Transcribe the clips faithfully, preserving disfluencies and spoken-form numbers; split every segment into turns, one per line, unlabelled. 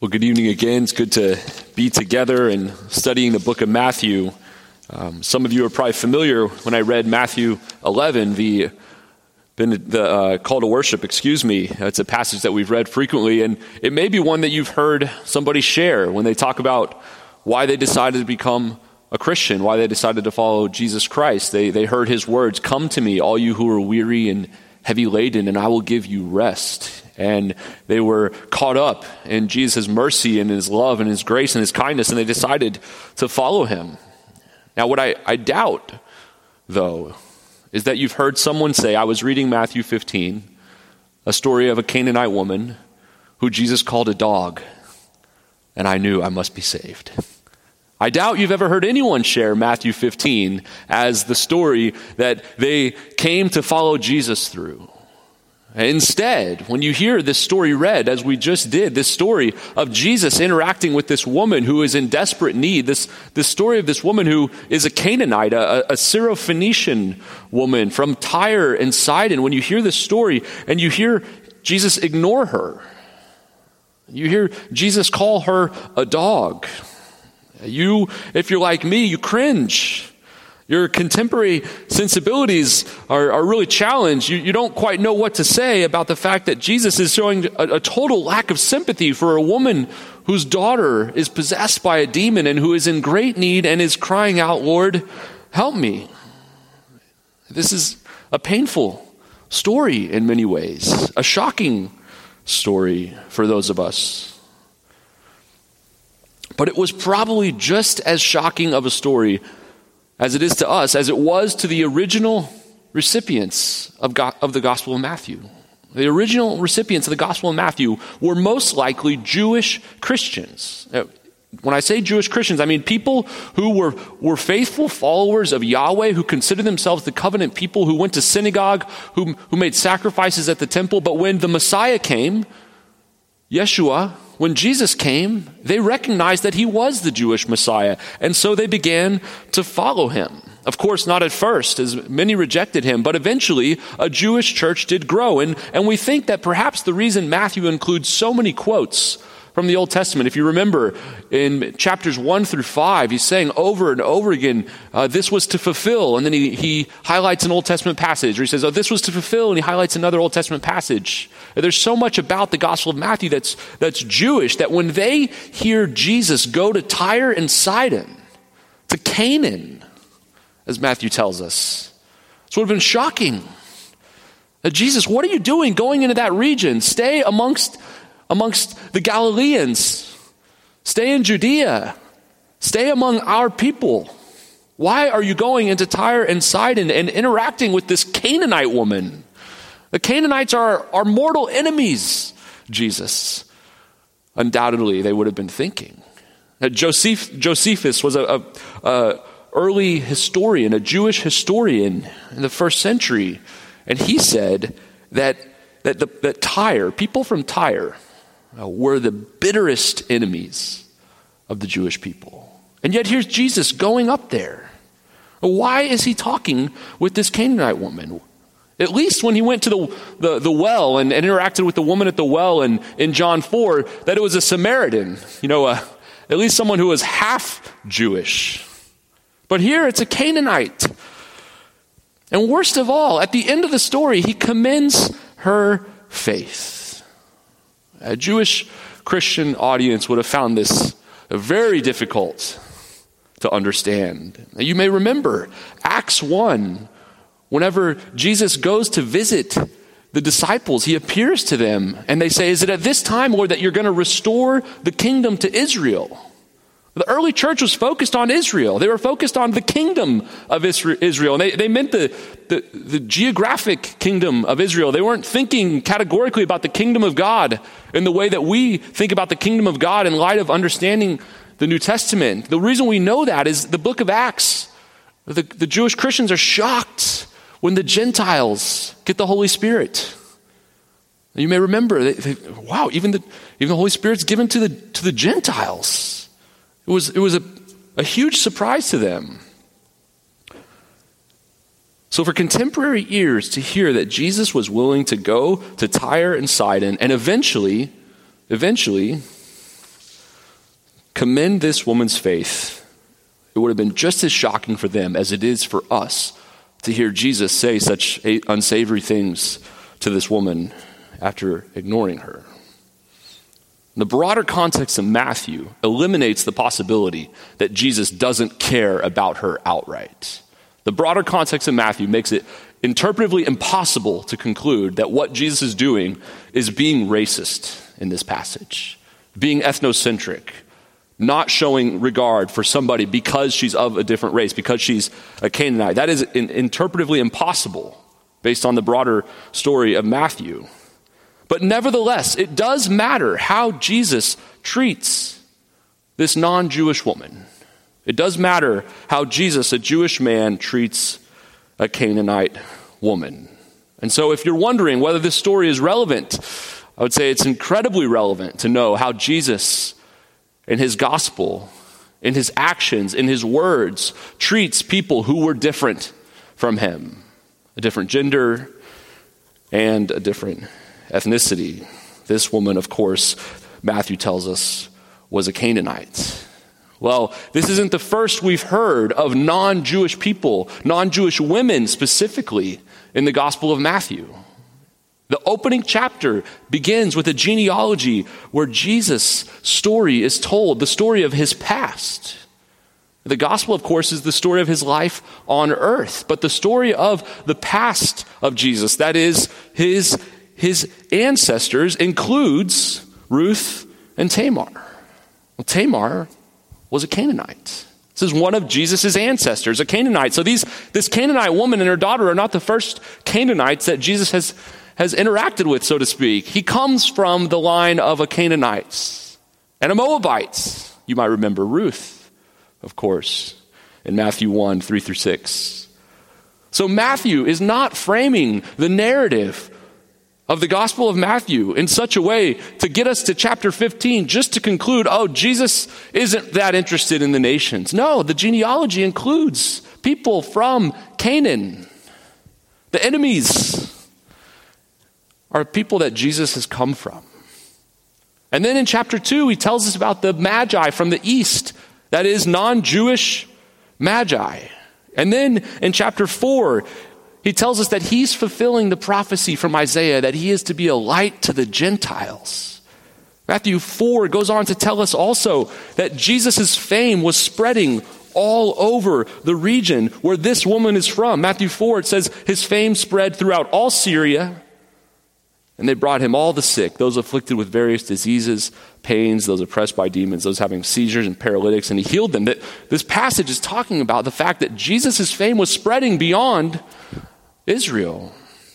Well, good evening again. It's good to be together and studying the book of Matthew. Um, some of you are probably familiar when I read Matthew eleven, the, the uh, call to worship, excuse me. It's a passage that we've read frequently, and it may be one that you've heard somebody share when they talk about why they decided to become a Christian, why they decided to follow Jesus Christ. They, they heard his words, "Come to me, all you who are weary and heavy laden, and I will give you rest." And they were caught up in Jesus' mercy and his love and his grace and his kindness, and they decided to follow him. Now, what I, I doubt, though, is that you've heard someone say, I was reading Matthew fifteen, a story of a Canaanite woman who Jesus called a dog, and I knew I must be saved. I doubt you've ever heard anyone share Matthew fifteen as the story that they came to follow Jesus through. Instead, when you hear this story read, as we just did, this story of Jesus interacting with this woman who is in desperate need, this, this story of this woman who is a Canaanite, a, a Syrophoenician woman from Tyre and Sidon, when you hear this story and you hear Jesus ignore her, you hear Jesus call her a dog, you, if you're like me, you cringe. Your contemporary sensibilities are, are really challenged. You, you don't quite know what to say about the fact that Jesus is showing a, a total lack of sympathy for a woman whose daughter is possessed by a demon and who is in great need and is crying out, "Lord, help me." This is a painful story in many ways, a shocking story for those of us. But it was probably just as shocking of a story as it is to us, as it was to the original recipients of, go- of the Gospel of Matthew. The original recipients of the Gospel of Matthew were most likely Jewish Christians. When I say Jewish Christians, I mean people who were, were faithful followers of Yahweh, who considered themselves the covenant people, who went to synagogue, who, who made sacrifices at the temple. But when the Messiah came, Yeshua, when Jesus came, they recognized that he was the Jewish Messiah, and so they began to follow him. Of course, not at first, as many rejected him, but eventually a Jewish church did grow. And, and we think that perhaps the reason Matthew includes so many quotes from the Old Testament, if you remember in chapters one through five, he's saying over and over again, uh, this was to fulfill. And then he, he highlights an Old Testament passage, or he says, oh, this was to fulfill, and he highlights another Old Testament passage. There's so much about the Gospel of Matthew that's, that's Jewish, that when they hear Jesus go to Tyre and Sidon, to Canaan, as Matthew tells us, this would have been shocking. Uh, Jesus, what are you doing going into that region? Stay amongst amongst the Galileans. Stay in Judea. Stay among our people. Why are you going into Tyre and Sidon and interacting with this Canaanite woman? The Canaanites are our mortal enemies, Jesus. Undoubtedly, they would have been thinking. Now, Joseph, Josephus was a, a, a early historian, a Jewish historian in the first century, and he said that that, the, that Tyre, people from Tyre, Uh, were the bitterest enemies of the Jewish people. And yet here's Jesus going up there. Why is he talking with this Canaanite woman? At least when he went to the, the, the well and, and interacted with the woman at the well in, in John four, that it was a Samaritan, you know, uh, at least someone who was half Jewish. But here it's a Canaanite. And worst of all, at the end of the story, he commends her faith. A Jewish Christian audience would have found this very difficult to understand. You may remember Acts one, whenever Jesus goes to visit the disciples, he appears to them and they say, is it at this time, Lord, that you're going to restore the kingdom to Israel? The early church was focused on Israel. They were focused on the kingdom of Israel. And they, they meant the, the, the geographic kingdom of Israel. They weren't thinking categorically about the kingdom of God in the way that we think about the kingdom of God in light of understanding the New Testament. The reason we know that is the book of Acts. The, the Jewish Christians are shocked when the Gentiles get the Holy Spirit. You may remember, they, they, wow, even the, even the Holy Spirit's given to the, to the Gentiles. It was, it was a, a huge surprise to them. So for contemporary ears to hear that Jesus was willing to go to Tyre and Sidon and eventually, eventually commend this woman's faith. It would have been just as shocking for them as it is for us to hear Jesus say such unsavory things to this woman after ignoring her. The broader context of Matthew eliminates the possibility that Jesus doesn't care about her outright. The broader context of Matthew makes it interpretively impossible to conclude that what Jesus is doing is being racist in this passage, being ethnocentric, not showing regard for somebody because she's of a different race, because she's a Canaanite. That is in, interpretively impossible based on the broader story of Matthew. But nevertheless, it does matter how Jesus treats this non-Jewish woman. It does matter how Jesus, a Jewish man, treats a Canaanite woman. And so if you're wondering whether this story is relevant, I would say it's incredibly relevant to know how Jesus, in his gospel, in his actions, in his words, treats people who were different from him. A different gender and a different ethnicity. This woman, of course, Matthew tells us, was a Canaanite. Well, this isn't the first we've heard of non-Jewish people, non-Jewish women specifically, in the Gospel of Matthew. The opening chapter begins with a genealogy where Jesus' story is told, the story of his past. The gospel, of course, is the story of his life on earth, but the story of the past of Jesus, that is, his, his ancestors, includes Ruth and Tamar. Well, Tamar was a Canaanite. This is one of Jesus' ancestors, a Canaanite. So these, this Canaanite woman and her daughter are not the first Canaanites that Jesus has has interacted with, so to speak. He comes from the line of a Canaanite and a Moabite. You might remember Ruth, of course, in Matthew one, three through six. So Matthew is not framing the narrative of the Gospel of Matthew in such a way to get us to chapter fifteen just to conclude, oh, Jesus isn't that interested in the nations. No, the genealogy includes people from Canaan. The enemies are people that Jesus has come from. And then in chapter two, he tells us about the Magi from the east, that is non-Jewish Magi. And then in chapter four, he tells us that he's fulfilling the prophecy from Isaiah, that he is to be a light to the Gentiles. Matthew four goes on to tell us also that Jesus' fame was spreading all over the region where this woman is from. Matthew four, it says his fame spread throughout all Syria, and they brought him all the sick, those afflicted with various diseases, pains, those oppressed by demons, those having seizures and paralytics, and he healed them. That this passage is talking about the fact that Jesus' fame was spreading beyond Israel.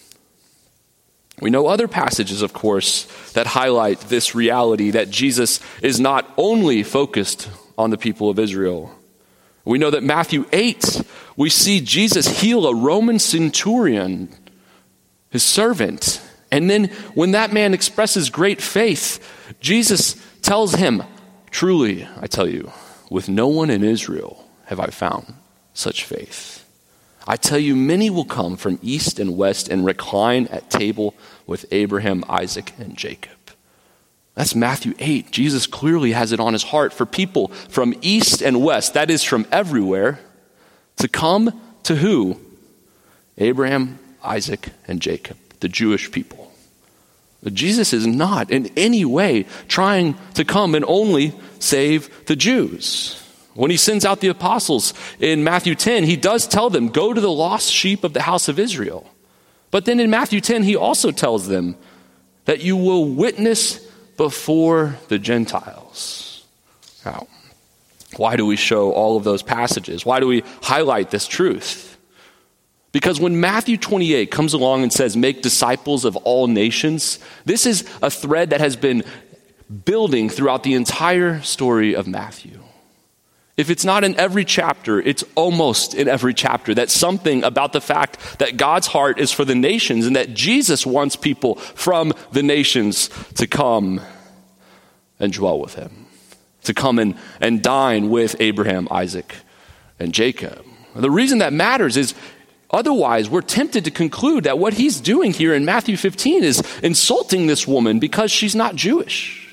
We know other passages, of course, that highlight this reality that Jesus is not only focused on the people of Israel. We know that Matthew eight, we see Jesus heal a Roman centurion, his servant. And then when that man expresses great faith, Jesus tells him, truly, I tell you, with no one in Israel have I found such faith. I tell you, many will come from east and west and recline at table with Abraham, Isaac, and Jacob. That's Matthew eight. Jesus clearly has it on his heart for people from east and west, that is from everywhere, to come to who? Abraham, Isaac, and Jacob, the Jewish people. But Jesus is not in any way trying to come and only save the Jews. When he sends out the apostles in Matthew ten, he does tell them, go to the lost sheep of the house of Israel. But then in Matthew ten, he also tells them that you will witness before the Gentiles. Now, why do we show all of those passages? Why do we highlight this truth? Because when Matthew twenty-eight comes along and says, make disciples of all nations, this is a thread that has been building throughout the entire story of Matthew. If it's not in every chapter, it's almost in every chapter. That's something about the fact that God's heart is for the nations and that Jesus wants people from the nations to come and dwell with him, to come and, and dine with Abraham, Isaac, and Jacob. The reason that matters is otherwise, we're tempted to conclude that what he's doing here in Matthew fifteen is insulting this woman because she's not Jewish.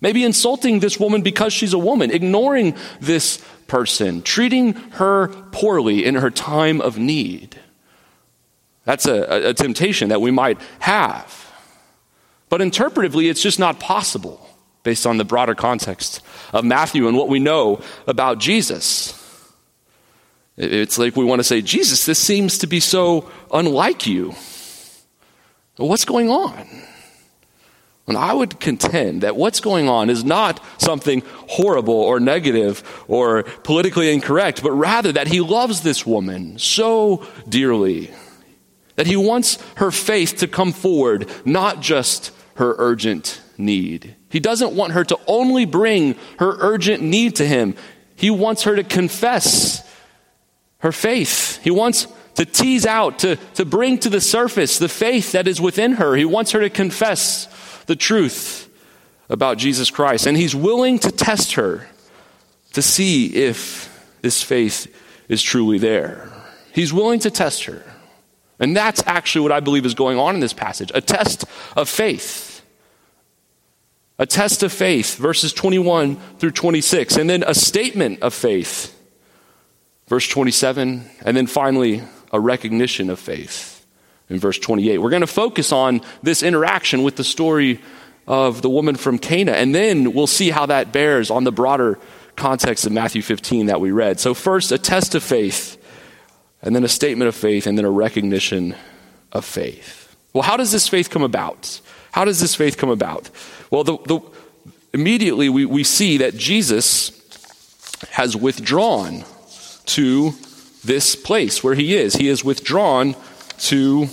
Maybe insulting this woman because she's a woman, ignoring this person, treating her poorly in her time of need. That's a, a temptation that we might have. But interpretively, it's just not possible based on the broader context of Matthew and what we know about Jesus. It's like we want to say, Jesus, this seems to be so unlike you. What's going on? And I would contend that what's going on is not something horrible or negative or politically incorrect, but rather that he loves this woman so dearly that he wants her faith to come forward, not just her urgent need. He doesn't want her to only bring her urgent need to him. He wants her to confess her faith. He wants to tease out, to, to bring to the surface the faith that is within her. He wants her to confess the truth about Jesus Christ. And he's willing to test her to see if this faith is truly there. He's willing to test her. And that's actually what I believe is going on in this passage. A test of faith. A test of faith, verses twenty-one through twenty-six. And then a statement of faith, verse twenty-seven. And then finally, a recognition of faith in verse twenty-eight. We're going to focus on this interaction with the story of the woman from Cana, and then we'll see how that bears on the broader context of Matthew fifteen that we read. So first, a test of faith, and then a statement of faith, and then a recognition of faith. Well, how does this faith come about? How does this faith come about? Well, the, the, immediately we, we see that Jesus has withdrawn to this place where he is. He is withdrawn to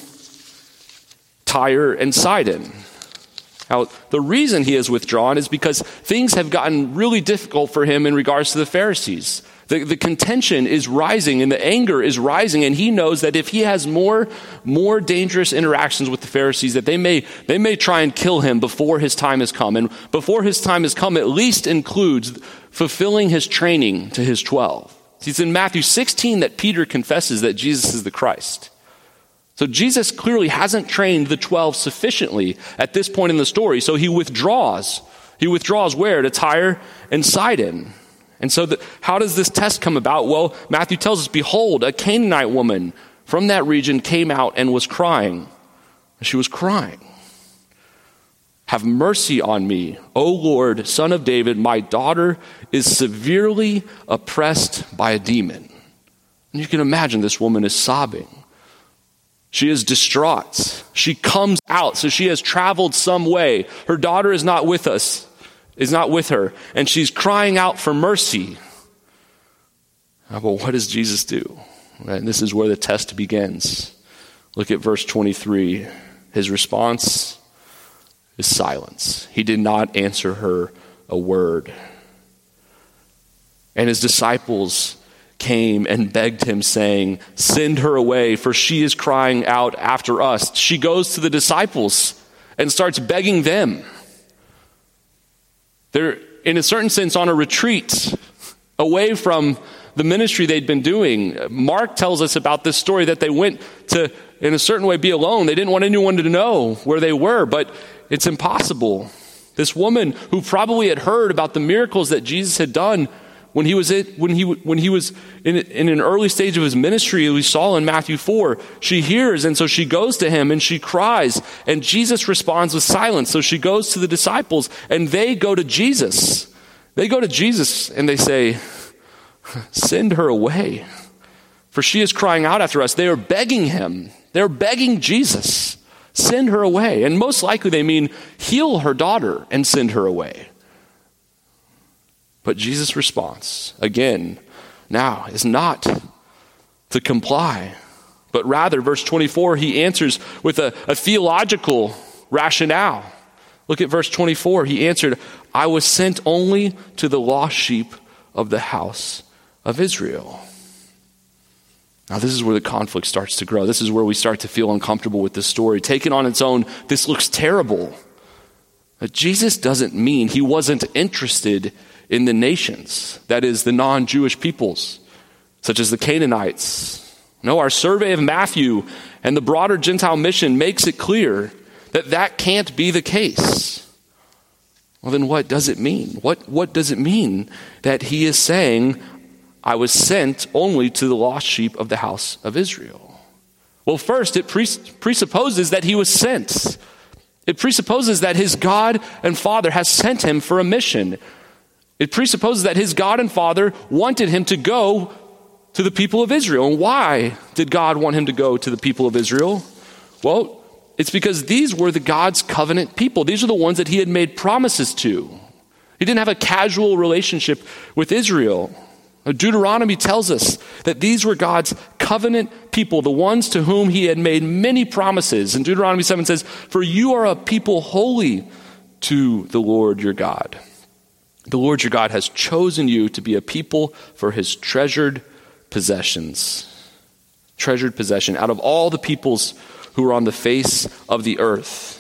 Tyre and Sidon. Now, the reason he has withdrawn is because things have gotten really difficult for him in regards to the Pharisees. The, the contention is rising and the anger is rising, and he knows that if he has more, more dangerous interactions with the Pharisees, that they may, they may try and kill him before his time has come. And before his time has come, at least includes fulfilling his training to his twelve. It's in Matthew sixteen that Peter confesses that Jesus is the Christ. So Jesus clearly hasn't trained the twelve sufficiently at this point in the story. So he withdraws. He withdraws where? To Tyre and Sidon. And so the, how does this test come about? Well, Matthew tells us, behold, a Canaanite woman from that region came out and was crying. She was crying. Have mercy on me, O Lord, Son of David. My daughter is severely oppressed by a demon. And you can imagine this woman is sobbing. She is distraught. She comes out. So she has traveled some way. Her daughter is not with us, is not with her. And she's crying out for mercy. But what does Jesus do? And this is where the test begins. Look at verse twenty-three. His response is silence. He did not answer her a word. And his disciples came and begged him, saying, send her away, for she is crying out after us. She goes to the disciples and starts begging them. They're, in a certain sense, on a retreat away from the ministry they'd been doing. Mark tells us about this story that they went to, in a certain way, be alone. They didn't want anyone to know where they were, but it's impossible. This woman who probably had heard about the miracles that Jesus had done when he was it, when he when he was in, in an early stage of his ministry, we saw in Matthew four, she hears, and so she goes to him and she cries, and Jesus responds with silence. So she goes to the disciples, and they go to Jesus. They go to Jesus and they say, send her away, for she is crying out after us. They are begging him. They're begging Jesus, send her away. And most likely they mean heal her daughter and send her away. But Jesus' response, again, now is not to comply, but rather, verse twenty-four, he answers with a, a theological rationale. Look at verse twenty-four. He answered, I was sent only to the lost sheep of the house of Israel. Now, this is where the conflict starts to grow. This is where we start to feel uncomfortable with this story. Taken on its own, this looks terrible. But Jesus doesn't mean he wasn't interested in the nations, that is, the non-Jewish peoples, such as the Canaanites. No, our survey of Matthew and the broader Gentile mission makes it clear that that can't be the case. Well, then what does it mean? What, what does it mean that he is saying, I was sent only to the lost sheep of the house of Israel? Well, first, it pres- presupposes that he was sent. It presupposes that his God and Father has sent him for a mission. It presupposes that his God and Father wanted him to go to the people of Israel. And why did God want him to go to the people of Israel? Well, it's because these were the God's covenant people. These are the ones that he had made promises to. He didn't have a casual relationship with Israel. Deuteronomy tells us that these were God's covenant people, the ones to whom he had made many promises. And Deuteronomy seven says, for you are a people holy to the Lord your God. The Lord your God has chosen you to be a people for his treasured possessions. Treasured possession out of all the peoples who are on the face of the earth.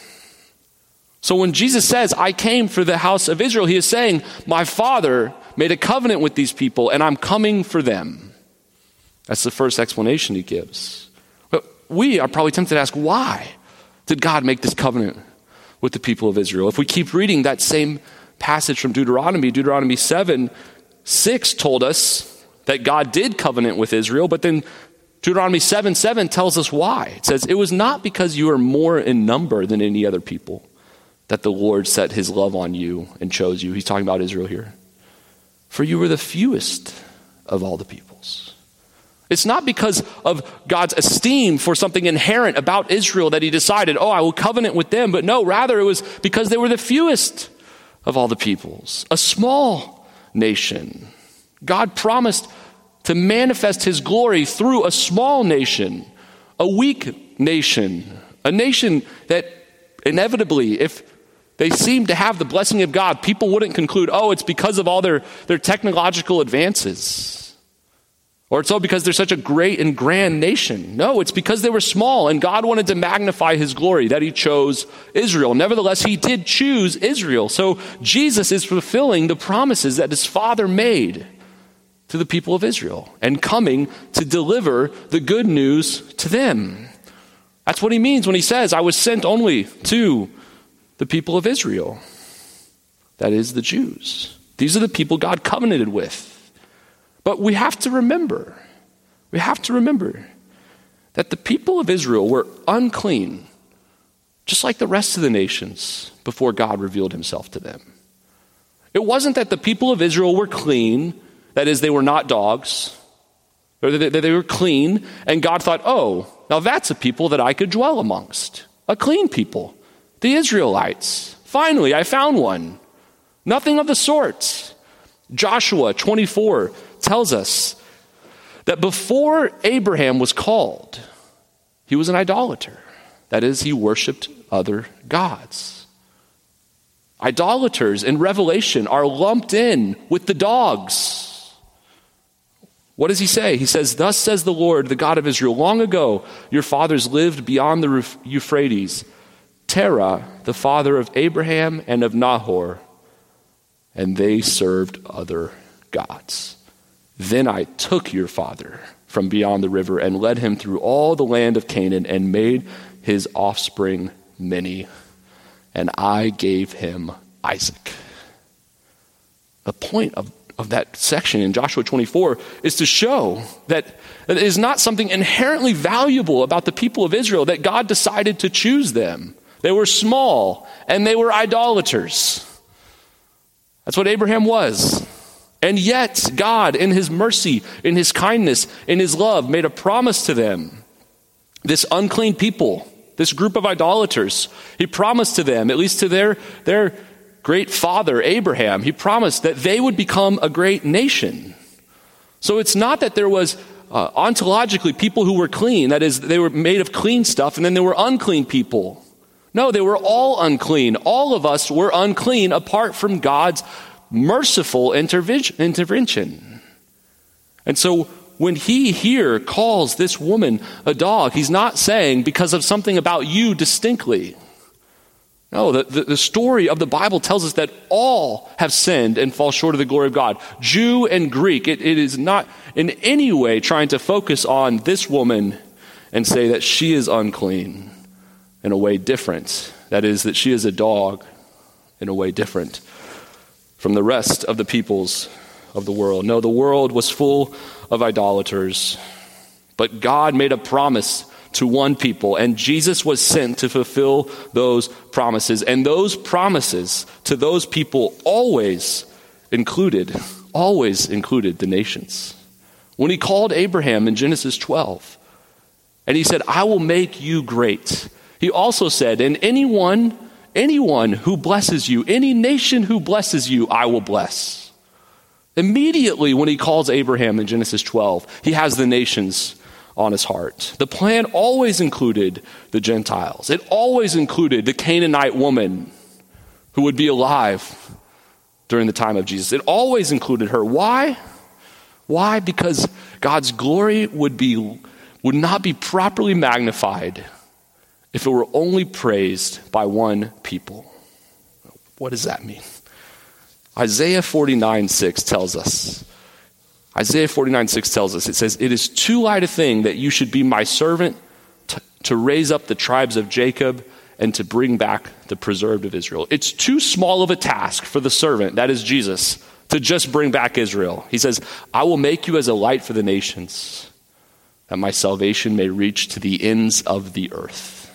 So when Jesus says, I came for the house of Israel, he is saying, my Father made a covenant with these people and I'm coming for them. That's the first explanation he gives. But we are probably tempted to ask, why did God make this covenant with the people of Israel? If we keep reading that same passage from Deuteronomy, Deuteronomy seven, six told us that God did covenant with Israel, but then Deuteronomy seven seven tells us why. It says, it was not because you are more in number than any other people that the Lord set his love on you and chose you. He's talking about Israel here. For you were the fewest of all the peoples. It's not because of God's esteem for something inherent about Israel that he decided, oh, I will covenant with them. But no, rather it was because they were the fewest of all the peoples. A small nation. God promised to manifest his glory through a small nation, a weak nation, a nation that inevitably, if they seemed to have the blessing of God, people wouldn't conclude, oh, it's because of all their, their technological advances. Or it's all because they're such a great and grand nation. No, it's because they were small and God wanted to magnify his glory that he chose Israel. Nevertheless, he did choose Israel. So Jesus is fulfilling the promises that his Father made to the people of Israel and coming to deliver the good news to them. That's what he means when he says, I was sent only to the people of Israel. That is the Jews. These are the people God covenanted with. But we have to remember, we have to remember that the people of Israel were unclean, just like the rest of the nations before God revealed himself to them. It wasn't that the people of Israel were clean, that is, they were not dogs, or that they were clean, and God thought, oh, now that's a people that I could dwell amongst, a clean people. The Israelites. Finally, I found one. Nothing of the sort. Joshua twenty-four tells us that before Abraham was called, he was an idolater. That is, he worshiped other gods. Idolaters in Revelation are lumped in with the dogs. What does he say? He says, thus says the Lord, the God of Israel, long ago your fathers lived beyond the Euphrates, Terah, the father of Abraham and of Nahor, and they served other gods. Then I took your father from beyond the river and led him through all the land of Canaan and made his offspring many, and I gave him Isaac. The point of, of that section in Joshua twenty-four is to show that it is not something inherently valuable about the people of Israel that God decided to choose them. They were small, and they were idolaters. That's what Abraham was. And yet, God, in his mercy, in his kindness, in his love, made a promise to them. This unclean people, this group of idolaters, he promised to them, at least to their, their great father, Abraham, he promised that they would become a great nation. So it's not that there was uh, ontologically people who were clean, that is, they were made of clean stuff, and then there were unclean people. No, they were all unclean. All of us were unclean apart from God's merciful intervention. And so when he here calls this woman a dog, he's not saying because of something about you distinctly. No, the, the, the story of the Bible tells us that all have sinned and fall short of the glory of God. Jew and Greek, it, it is not in any way trying to focus on this woman and say that she is unclean in a way different. That is, that she is a dog in a way different from the rest of the peoples of the world. No, the world was full of idolaters, but God made a promise to one people, and Jesus was sent to fulfill those promises. And those promises to those people always included, always included the nations. When he called Abraham in Genesis twelve, and he said, I will make you great. He also said, and anyone, anyone who blesses you, any nation who blesses you, I will bless. Immediately when he calls Abraham in Genesis twelve, he has the nations on his heart. The plan always included the Gentiles. It always included the Canaanite woman who would be alive during the time of Jesus. It always included her. Why? Why? Because God's glory would be would not be properly magnified if it were only praised by one people. What does that mean? Isaiah forty-nine six tells us, Isaiah forty-nine six tells us, it says, it is too light a thing that you should be my servant to, to raise up the tribes of Jacob and to bring back the preserved of Israel. It's too small of a task for the servant, that is Jesus, to just bring back Israel. He says, I will make you as a light for the nations, that my salvation may reach to the ends of the earth.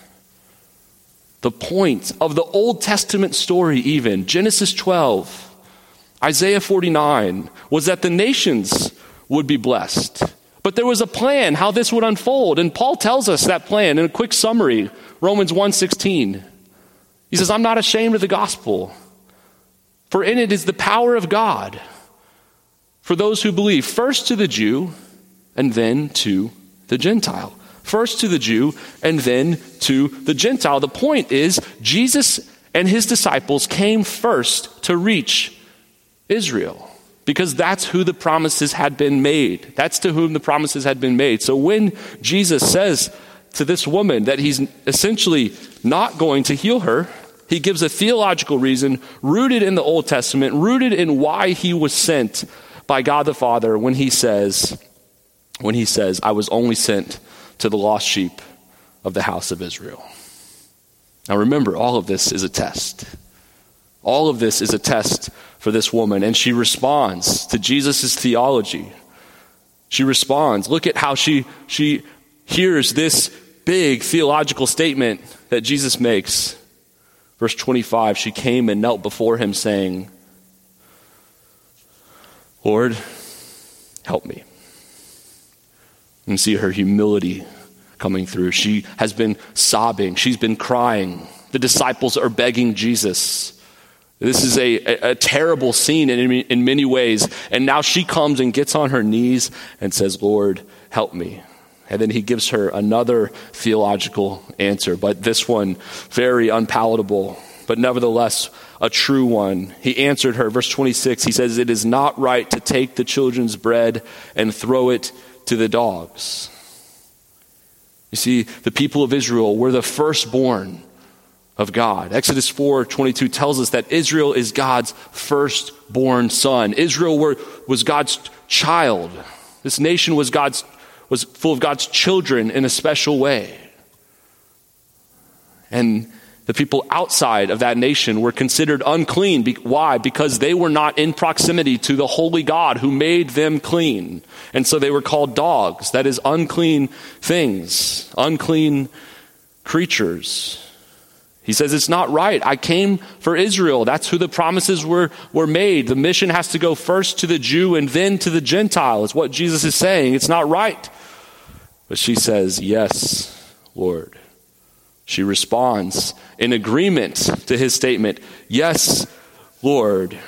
The point of the Old Testament story even, Genesis twelve, Isaiah forty-nine, was that the nations would be blessed. But there was a plan how this would unfold. And Paul tells us that plan in a quick summary, Romans one sixteen. He says, I'm not ashamed of the gospel, for in it is the power of God for those who believe, first to the Jew and then to the Gentile. First to the Jew and then to the Gentile. The point is, Jesus and his disciples came first to reach Israel, because that's who the promises had been made. That's to whom the promises had been made. So when Jesus says to this woman that he's essentially not going to heal her, he gives a theological reason rooted in the Old Testament, rooted in why he was sent by God the Father when he says, when he says, I was only sent to the lost sheep of the house of Israel. Now remember, all of this is a test. All of this is a test for this woman, and she responds to Jesus' theology. She responds. Look at how she, she hears this big theological statement that Jesus makes. Verse twenty-five, she came and knelt before him saying, Lord, help me. And see her humility coming through. She has been sobbing. She's been crying. The disciples are begging Jesus. This is a, a, a terrible scene in, in many ways. And now she comes and gets on her knees and says, Lord, help me. And then he gives her another theological answer, but this one very unpalatable, but nevertheless a true one. He answered her, verse twenty-six, he says, it is not right to take the children's bread and throw it to the dogs. You see, the people of Israel were the firstborn of God. Exodus four twenty-two tells us that Israel is God's firstborn son. Israel were, was God's child. This nation was God's was full of God's children in a special way. And the people outside of that nation were considered unclean. Be- why? Because they were not in proximity to the holy God who made them clean. And so they were called dogs. That is, unclean things, unclean creatures. He says, it's not right. I came for Israel. That's who the promises were, were made. The mission has to go first to the Jew and then to the Gentile, is what Jesus is saying. It's not right. But she says, yes, Lord. She responds in agreement to his statement, yes, Lord.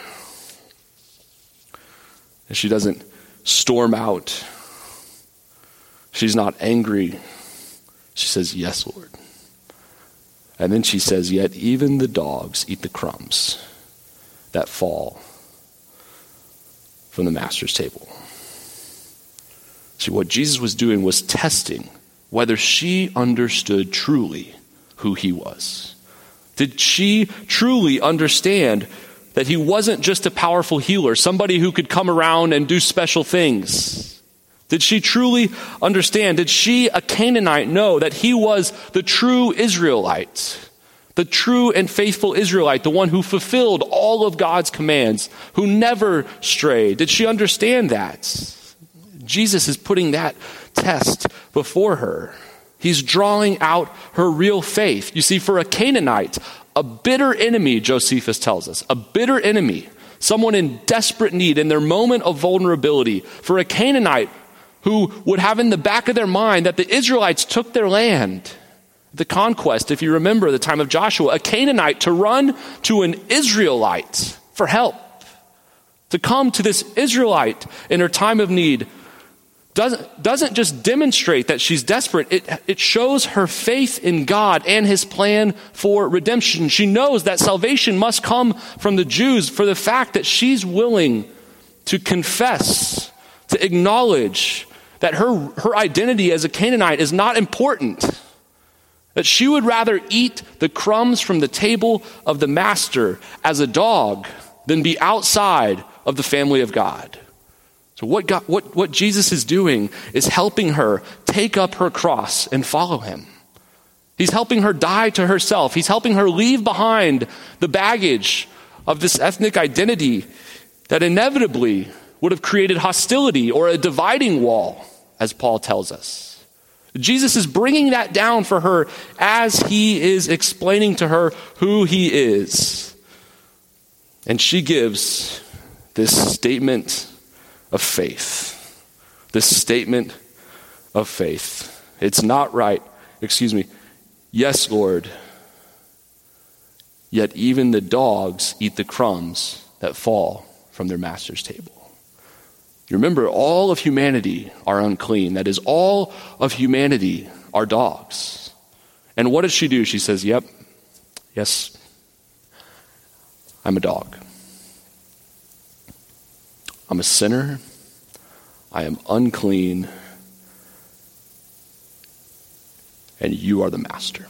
And she doesn't storm out. She's not angry. She says, yes, Lord. And then she says, yet even the dogs eat the crumbs that fall from the master's table. See, what Jesus was doing was testing whether she understood truly who he was. Did she truly understand that he wasn't just a powerful healer, somebody who could come around and do special things? Did she truly understand? Did she, a Canaanite, know that he was the true Israelite? The true and faithful Israelite, the one who fulfilled all of God's commands, who never strayed. Did she understand that? Jesus is putting that test before her. He's drawing out her real faith. You see, for a Canaanite, a bitter enemy, Josephus tells us, a bitter enemy, someone in desperate need in their moment of vulnerability, for a Canaanite who would have in the back of their mind that the Israelites took their land, the conquest, if you remember the time of Joshua, a Canaanite to run to an Israelite for help, to come to this Israelite in her time of need, doesn't, doesn't just demonstrate that she's desperate. It, it shows her faith in God and his plan for redemption. She knows that salvation must come from the Jews for the fact that she's willing to confess, to acknowledge that her, her identity as a Canaanite is not important. That she would rather eat the crumbs from the table of the master as a dog than be outside of the family of God. So what, God, what, what Jesus is doing is helping her take up her cross and follow him. He's helping her die to herself. He's helping her leave behind the baggage of this ethnic identity that inevitably would have created hostility or a dividing wall, as Paul tells us. Jesus is bringing that down for her as he is explaining to her who he is. And she gives this statement of faith. This statement of faith. It's not right. Excuse me. Yes, Lord. Yet even the dogs eat the crumbs that fall from their master's table. You remember, all of humanity are unclean. That is, all of humanity are dogs. And what does she do? She says, yep, yes, I'm a dog. I'm a sinner. I am unclean. And you are the master.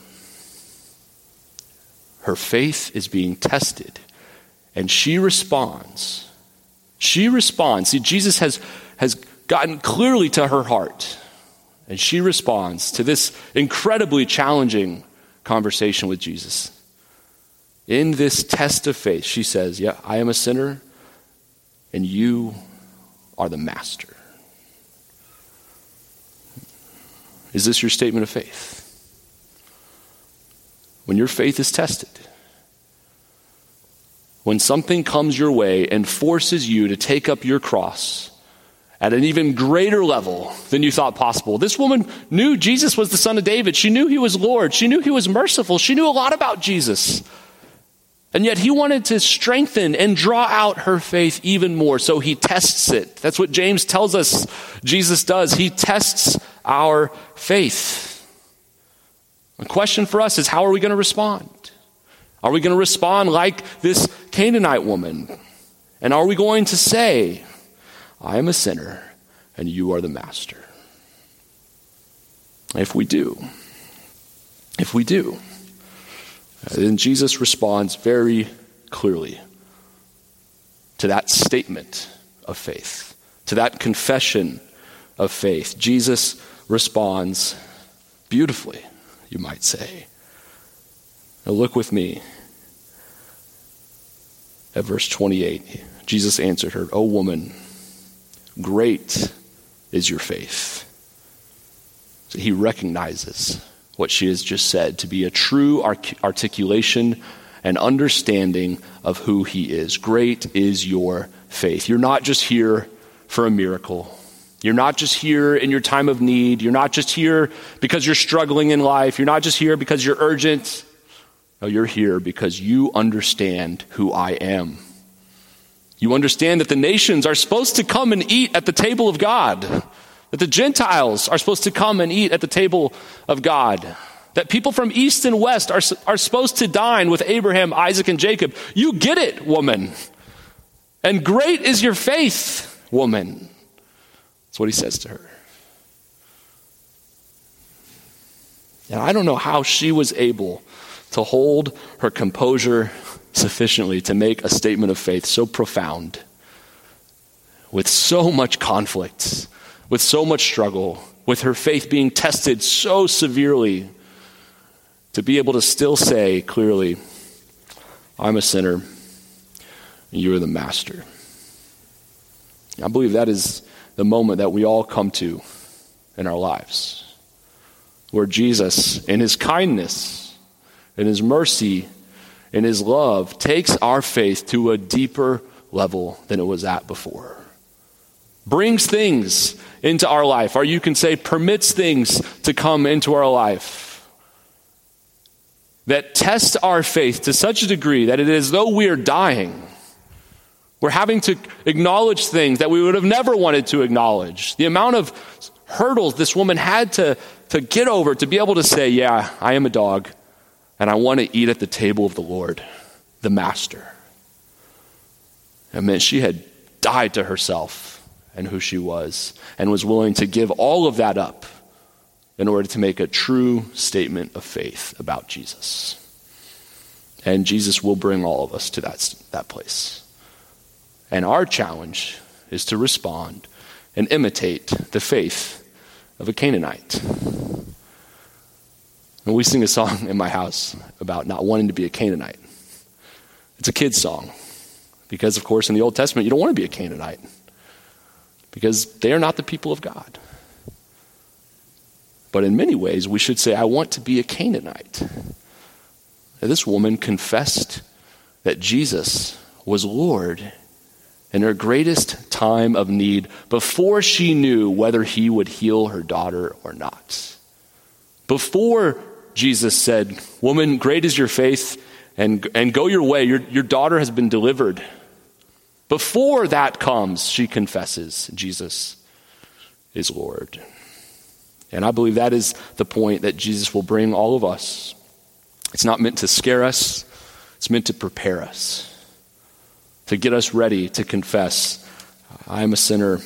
Her faith is being tested. And she responds. She responds. See, Jesus has, has gotten clearly to her heart. And she responds to this incredibly challenging conversation with Jesus. In this test of faith, she says, yeah, I am a sinner, and you are the master. Is this your statement of faith? When your faith is tested, when something comes your way and forces you to take up your cross at an even greater level than you thought possible. This woman knew Jesus was the Son of David. She knew he was Lord. She knew he was merciful. She knew a lot about Jesus. And yet he wanted to strengthen and draw out her faith even more. So he tests it. That's what James tells us Jesus does. He tests our faith. The question for us is, how are we going to respond? Are we going to respond like this Canaanite woman? And are we going to say, I am a sinner and you are the master? If we do, if we do, then Jesus responds very clearly to that statement of faith, to that confession of faith. Jesus responds beautifully, you might say. Now look with me at verse twenty-eight. Jesus answered her, O woman, great is your faith. So he recognizes what she has just said to be a true arc- articulation and understanding of who he is. Great is your faith. You're not just here for a miracle. You're not just here in your time of need. You're not just here because you're struggling in life. You're not just here because you're urgent. No, you're here because you understand who I am. You understand that the nations are supposed to come and eat at the table of God. That the Gentiles are supposed to come and eat at the table of God. That people from east and west are, are supposed to dine with Abraham, Isaac, and Jacob. You get it, woman. And great is your faith, woman. That's what he says to her. And I don't know how she was able to hold her composure sufficiently to make a statement of faith so profound, with so much conflict, with so much struggle, with her faith being tested so severely. to be able to still say clearly, I'm a sinner, and you are the master. I believe that is the moment that we all come to in our lives, where Jesus, in his kindness, in his mercy, in his love, takes our faith to a deeper level than it was at before. Brings things into our life, or you can say permits things to come into our life that test our faith to such a degree that it is as though we are dying. We're having to acknowledge things that we would have never wanted to acknowledge. The amount of hurdles this woman had to, to get over to be able to say, yeah, I am a dog, and I want to eat at the table of the Lord, the master. It meant she had died to herself and who she was, and was willing to give all of that up in order to make a true statement of faith about Jesus. And Jesus will bring all of us to that, that place. And our challenge is to respond and imitate the faith of a Canaanite. And we sing a song in my house about not wanting to be a Canaanite. It's a kid's song. Because, of course, in the Old Testament, you don't want to be a Canaanite. Because they are not the people of God. But in many ways, we should say, I want to be a Canaanite. And this woman confessed that Jesus was Lord in her greatest time of need before she knew whether he would heal her daughter or not. Before Jesus said, woman, great is your faith, and, and go your way. Your, your daughter has been delivered. Before that comes, she confesses Jesus is Lord. And I believe that is the point that Jesus will bring all of us. It's not meant to scare us. It's meant to prepare us, to get us ready to confess, I am a sinner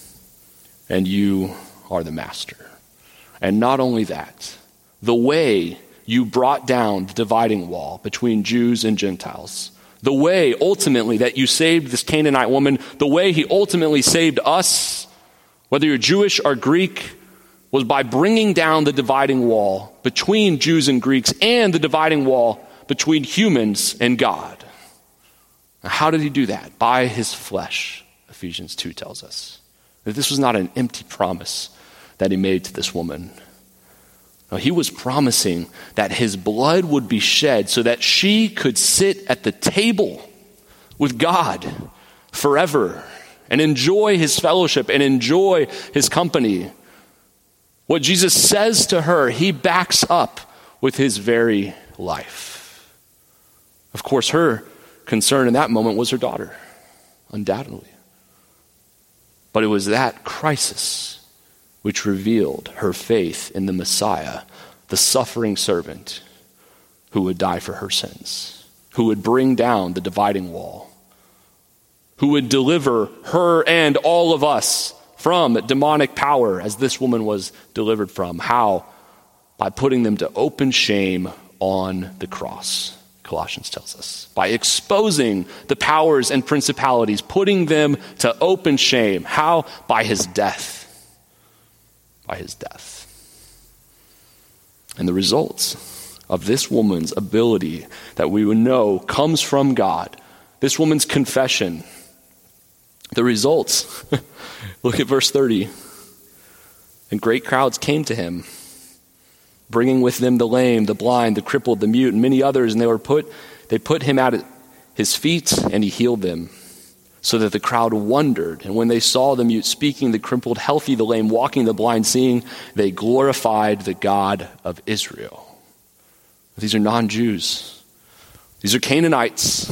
and you are the master. And not only that, the way you brought down the dividing wall between Jews and Gentiles, the way ultimately that you saved this Canaanite woman, the way he ultimately saved us, whether you're Jewish or Greek, was by bringing down the dividing wall between Jews and Greeks and the dividing wall between humans and God. Now, how did he do that? By his flesh, Ephesians two tells us. That this was not an empty promise that he made to this woman. No, he was promising that his blood would be shed so that she could sit at the table with God forever and enjoy his fellowship and enjoy his company. What Jesus says to her, he backs up with his very life. Of course, her concern in that moment was her daughter, undoubtedly. But it was that crisis which revealed her faith in the Messiah, the suffering servant who would die for her sins, who would bring down the dividing wall, who would deliver her and all of us from demonic power as this woman was delivered from. How? By putting them to open shame on the cross, Colossians tells us. By exposing the powers and principalities, putting them to open shame. How? By his death. By his death. And the results of this woman's ability that we would know comes from God, this woman's confession, the results, look at verse thirty. And great crowds came to him, bringing with them the lame, the blind, the crippled, the mute, and many others, and they were put, they put him at his feet, and he healed them, so that the crowd wondered. And when they saw the mute speaking, the crippled healthy, the lame walking, the blind seeing, they glorified the God of Israel. These are non-Jews. These are Canaanites.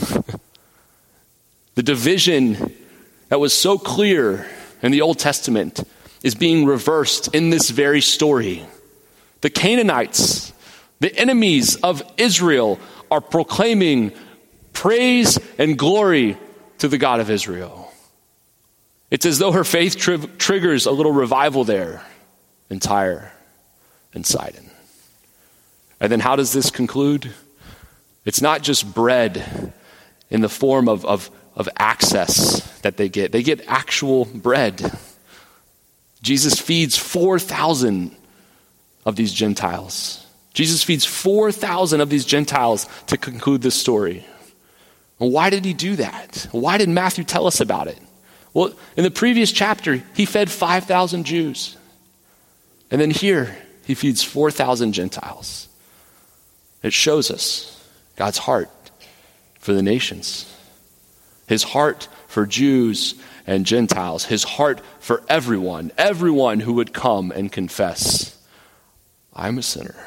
The division that was so clear in the Old Testament is being reversed in this very story. The Canaanites, the enemies of Israel, are proclaiming praise and glory to the God of Israel. It's as though her faith tri- triggers a little revival there in Tyre and Sidon. And then how does this conclude? It's not just bread in the form of, of, of access that they get. They get actual bread. Jesus feeds four thousand of these Gentiles Jesus feeds four thousand of these Gentiles to conclude this story. Well, why did he do that? Why did Matthew tell us about it? Well, in the previous chapter, he fed five thousand Jews. And then here, he feeds four thousand Gentiles. It shows us God's heart for the nations. His heart for Jews and Gentiles. His heart for everyone. Everyone who would come and confess, I'm a sinner.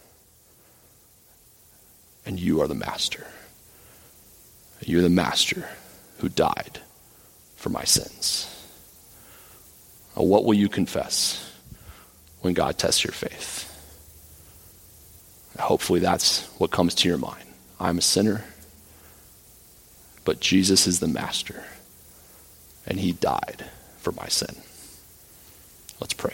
And you are the master. You're the master who died for my sins. Now, what will you confess when God tests your faith? Hopefully that's what comes to your mind. I'm a sinner, but Jesus is the master, and he died for my sin. Let's pray.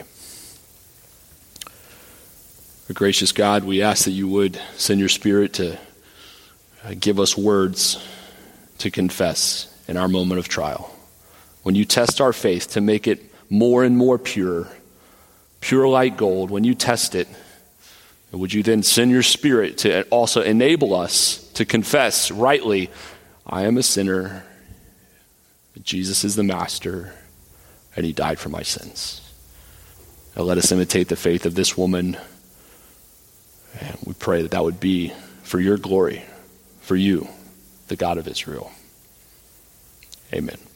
Our gracious God, we ask that you would send your Spirit to give us words to confess in our moment of trial. When you test our faith to make it more and more pure, pure like gold, when you test it, would you then send your Spirit to also enable us to confess rightly, I am a sinner, Jesus is the master, and he died for my sins. Now let us imitate the faith of this woman, and we pray that that would be for your glory, for you, the God of Israel. Amen.